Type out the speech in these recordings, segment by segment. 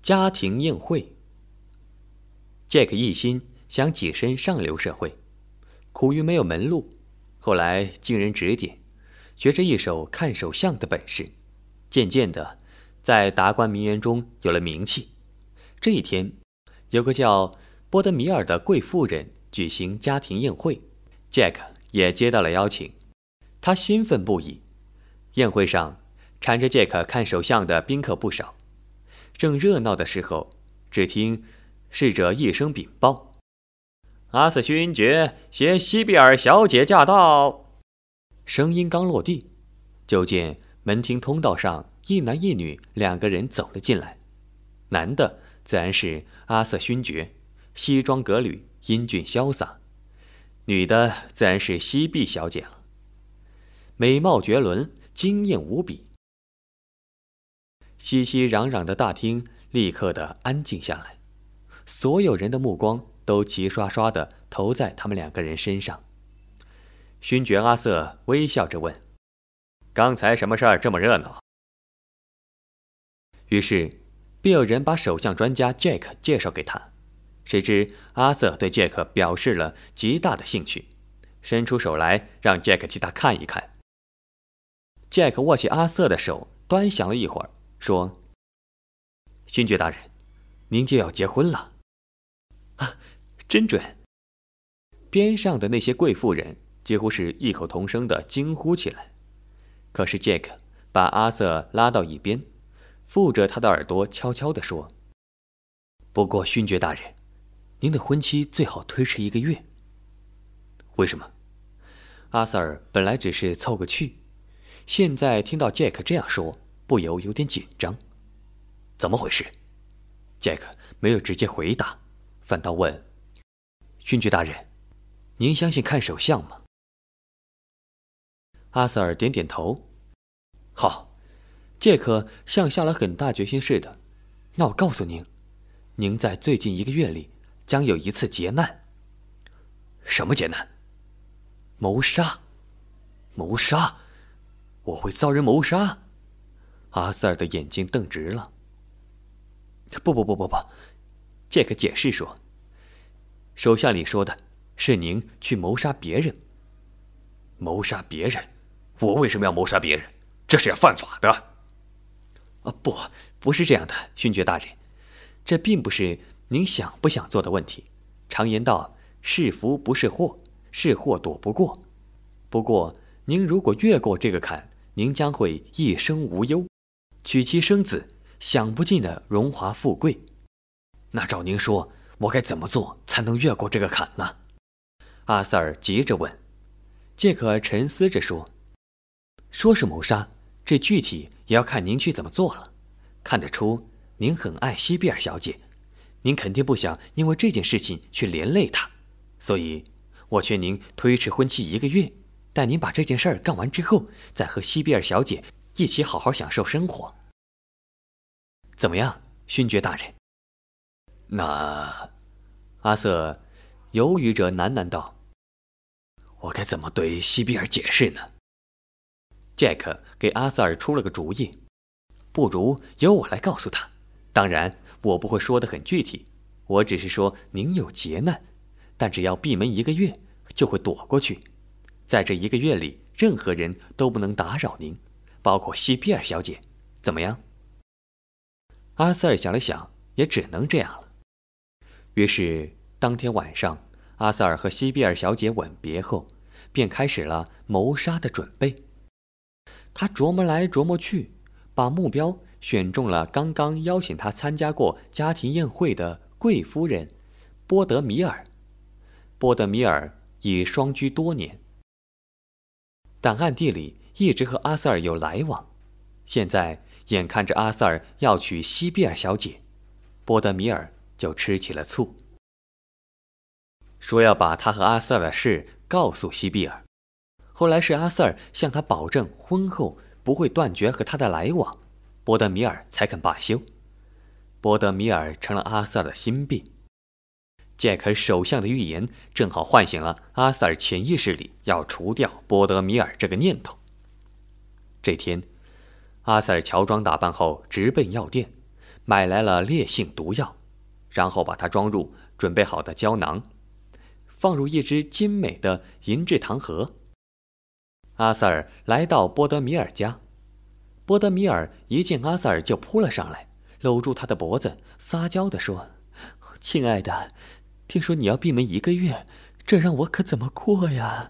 家庭宴会。杰克一心想跻身上流社会，苦于没有门路，后来经人指点，学着一手看手相的本事，渐渐的在达官名媛中有了名气。这一天，有个叫波德米尔的贵妇人举行家庭宴会，杰克也接到了邀请，他兴奋不已。宴会上缠着杰克看手相的宾客不少，正热闹的时候，只听侍者一声禀报：“阿瑟勋爵携西比尔小姐驾到。”声音刚落地，就见门厅通道上一男一女两个人走了进来。男的自然是阿瑟勋爵，西装革履，英俊潇洒；女的自然是西碧小姐了，美貌绝伦，惊艳无比。熙熙攘攘的大厅立刻的安静下来，所有人的目光都齐刷刷地投在他们两个人身上。勋爵阿瑟微笑着问：“刚才什么事儿这么热闹？”于是便有人把首相专家杰克介绍给他。谁知阿瑟对杰克表示了极大的兴趣，伸出手来让杰克替他看一看。杰克握起阿瑟的手，端详了一会儿，说：“勋爵大人，您就要结婚了。”啊，真准！边上的那些贵妇人几乎是异口同声地惊呼起来。可是杰克把阿瑟拉到一边，附着他的耳朵悄悄地说：“不过勋爵大人，您的婚期最好推迟1个月。”为什么？阿瑟尔本来只是凑个趣，现在听到杰克这样说，不由有点紧张。怎么回事？杰克没有直接回答，反倒问：“勋爵大人，您相信看手相吗？”阿瑟尔点点头。好，杰克像下了很大决心似的。那我告诉您，您在最近1个月里将有一次劫难。什么劫难？谋杀。谋杀？我会遭人谋杀？阿瑟尔的眼睛瞪直了。不，杰克解释说，手相里说的是您去谋杀别人。谋杀别人？我为什么要谋杀别人？这是要犯法的。不是这样的，勋爵大人，这并不是您想不想做的问题。常言道，是福不是祸，是祸躲不过。不过您如果越过这个坎，您将会一生无忧，娶妻生子，享不尽的荣华富贵。那照您说，我该怎么做才能越过这个坎呢？阿瑟尔急着问。杰克沉思着说：“说是谋杀，这具体也要看您去怎么做了。看得出您很爱西比尔小姐，您肯定不想因为这件事情去连累她，所以我劝您推迟婚期1个月，待您把这件事儿干完之后，再和西比尔小姐一起好好享受生活。怎么样，勋爵大人？”那阿瑟犹豫着喃喃道：“我该怎么对西比尔解释呢？”杰克给阿瑟尔出了个主意：“不如由我来告诉他。当然，我不会说得很具体，我只是说您有劫难，但只要闭门1个月，就会躲过去。在这1个月里，任何人都不能打扰您，包括西比尔小姐。怎么样？”阿瑟尔想了想，也只能这样了。于是当天晚上，阿瑟尔和西比尔小姐吻别后，便开始了谋杀的准备。他琢磨来琢磨去，把目标选中了刚刚邀请他参加过家庭宴会的贵夫人波德米尔。波德米尔已双居多年，但暗地里一直和阿瑟尔有来往。现在眼看着阿瑟尔要娶西比尔小姐，波德米尔就吃起了醋，说要把他和阿瑟尔的事告诉西比尔。后来是阿瑟尔向他保证婚后不会断绝和他的来往，波德米尔才肯罢休。波德米尔成了阿瑟尔的心病。杰克首相的预言正好唤醒了阿瑟尔潜意识里要除掉波德米尔这个念头。这天，阿瑟尔乔装打扮后直奔药店， 买来了烈性毒药，然后把它装入准备好的胶囊，放入一只精美的银质糖盒。阿塞尔来到波德米尔家，波德米尔一见阿塞尔就扑了上来，搂住他的脖子，撒娇地说：“亲爱的，听说你要闭门1个月，这让我可怎么过呀？”“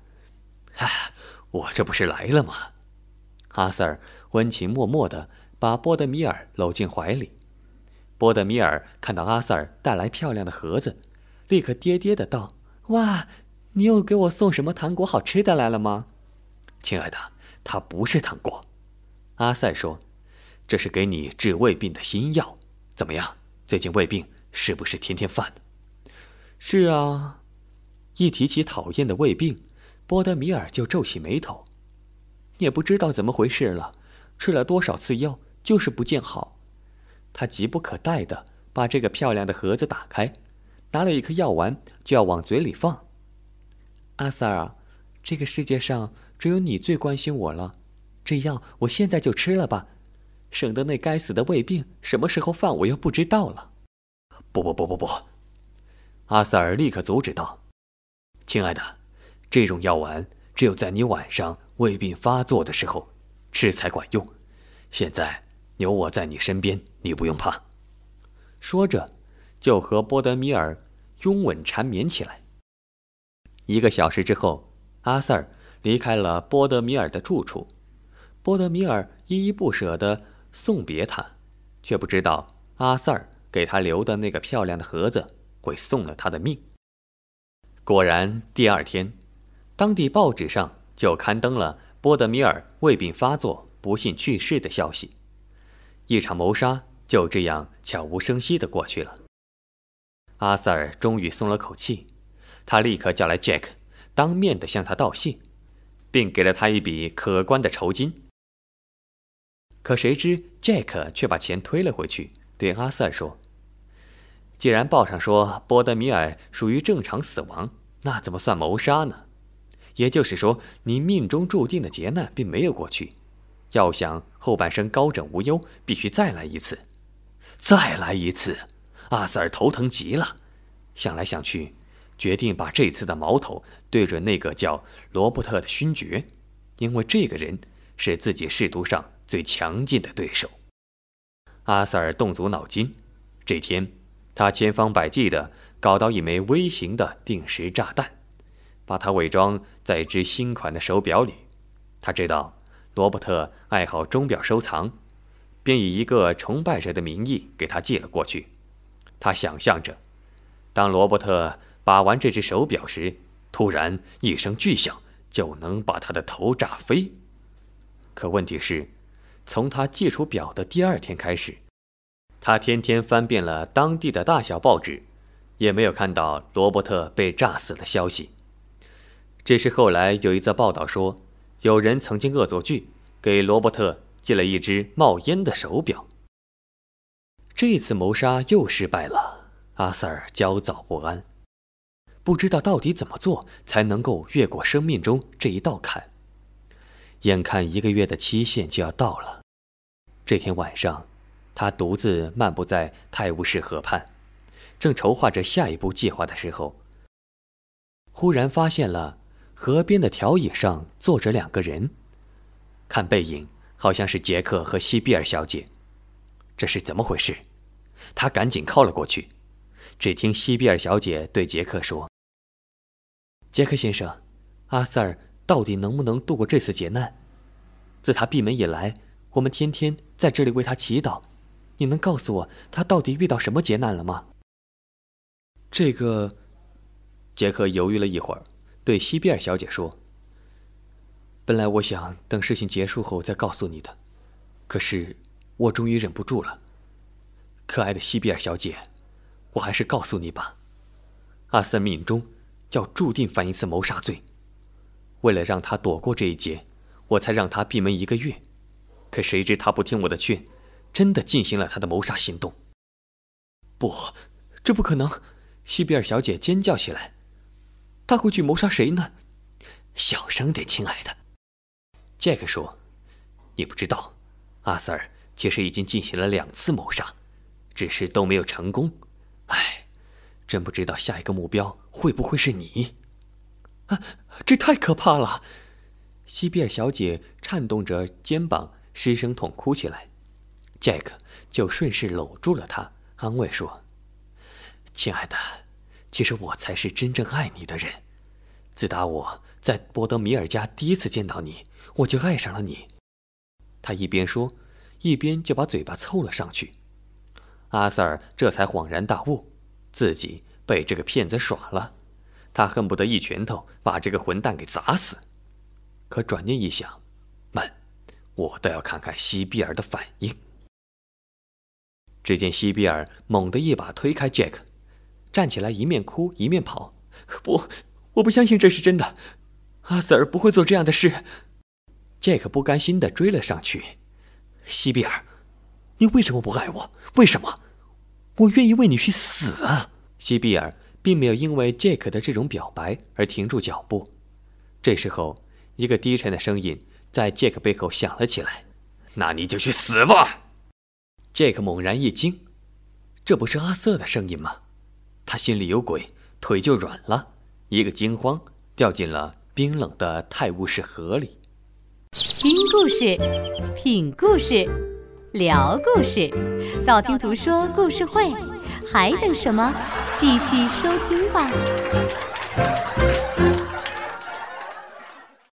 我这不是来了吗？”阿塞尔温情脉脉地把波德米尔搂进怀里。波德米尔看到阿塞尔带来漂亮的盒子，立刻跌跌的道：“哇，你又给我送什么糖果好吃的来了吗？”“亲爱的，它不是糖果。”阿塞说，“这是给你治胃病的新药。怎么样，最近胃病是不是天天犯？”“是啊。”一提起讨厌的胃病，波德米尔就皱起眉头。也不知道怎么回事了，吃了多少次药，就是不见好。他急不可待地把这个漂亮的盒子打开，拿了一颗药丸就要往嘴里放。“阿塞尔，这个世界上只有你最关心我了，这药我现在就吃了吧，省得那该死的胃病什么时候犯我又不知道了。”“不！”阿塞尔立刻阻止道：“亲爱的，这种药丸只有在你晚上胃病发作的时候吃才管用。现在有我在你身边，你不用怕。”说着，就和波德米尔拥吻缠绵起来。1个小时之后，阿塞尔离开了波德米尔的住处。波德米尔依依不舍地送别他，却不知道阿塞尔给他留的那个漂亮的盒子会送了他的命。果然，第2天，当地报纸上就刊登了波德米尔胃病发作、不幸去世的消息。一场谋杀就这样悄无声息地过去了。阿塞尔终于松了口气，他立刻叫来杰克，当面地向他道谢，并给了他一笔可观的酬金。可谁知杰克却把钱推了回去，对阿塞尔说：“既然报上说波德米尔属于正常死亡，那怎么算谋杀呢？也就是说，你命中注定的劫难并没有过去。要想后半生高枕无忧，必须再来一次。”“再来一次！”阿塞尔头疼极了，想来想去，决定把这次的矛头对准那个叫罗伯特的勋爵，因为这个人是自己仕途上最强劲的对手。阿塞尔动足脑筋，这天他千方百计地搞到一枚微型的定时炸弹，把它伪装在一只新款的手表里。他知道罗伯特爱好钟表收藏，便以一个崇拜者的名义给他寄了过去。他想象着，当罗伯特把玩这只手表时，突然一声巨响，就能把他的头炸飞。可问题是，从他寄出表的第2天开始，他天天翻遍了当地的大小报纸，也没有看到罗伯特被炸死的消息。只是后来有一则报道说，有人曾经恶作剧给罗伯特寄了一只冒烟的手表。这次谋杀又失败了，阿塞尔焦躁不安，不知道到底怎么做才能够越过生命中这一道坎。眼看1个月的期限就要到了，这天晚上，他独自漫步在泰晤士河畔，正筹划着下一步计划的时候，忽然发现了河边的条椅上坐着2个人，看背影好像是杰克和西比尔小姐。这是怎么回事？他赶紧靠了过去，只听西比尔小姐对杰克说：“杰克先生，阿塞尔到底能不能度过这次劫难？自他闭门以来，我们天天在这里为他祈祷。你能告诉我他到底遇到什么劫难了吗？”这个，杰克犹豫了一会儿，对西比尔小姐说：“本来我想等事情结束后再告诉你的，可是我终于忍不住了。可爱的西比尔小姐，我还是告诉你吧，阿塞尔命中要注定犯一次谋杀罪。为了让他躲过这一劫，我才让他闭门1个月。可谁知他不听我的劝，真的进行了他的谋杀行动。”“不，这不可能！”西比尔小姐尖叫起来，“他会去谋杀谁呢？”“小声点，亲爱的。”杰克说，“你不知道，阿塞尔其实已经进行了2次谋杀， 只是都没有成功。唉，真不知道下一个目标会不会是你。这太可怕了！西比尔小姐颤动着肩膀，失声痛哭起来。杰克就顺势搂住了她，安慰说：“亲爱的，其实我才是真正爱你的人。自打我在波德米尔家第一次见到你，我就爱上了你。”他一边说，一边就把嘴巴凑了上去。阿瑟尔这才恍然大悟，自己被这个骗子耍了。他恨不得一拳头把这个混蛋给砸死。可转念一想，慢，我倒要看看西比尔的反应。只见西比尔猛地一把推开杰克，站起来，一面哭一面跑。我不相信这是真的，阿瑟尔不会做这样的事。杰克不甘心地追了上去。西比尔，你为什么不爱我？为什么？我愿意为你去死啊！西比尔并没有因为杰克的这种表白而停住脚步。这时候，一个低沉的声音在杰克背后响了起来：“那你就去死吧！”杰克猛然一惊，这不是阿瑟的声音吗？他心里有鬼，腿就软了，一个惊慌，掉进了冰冷的泰晤士河里。 听故事，品故事，聊故事，道听途说故事会，还等什么？继续收听吧。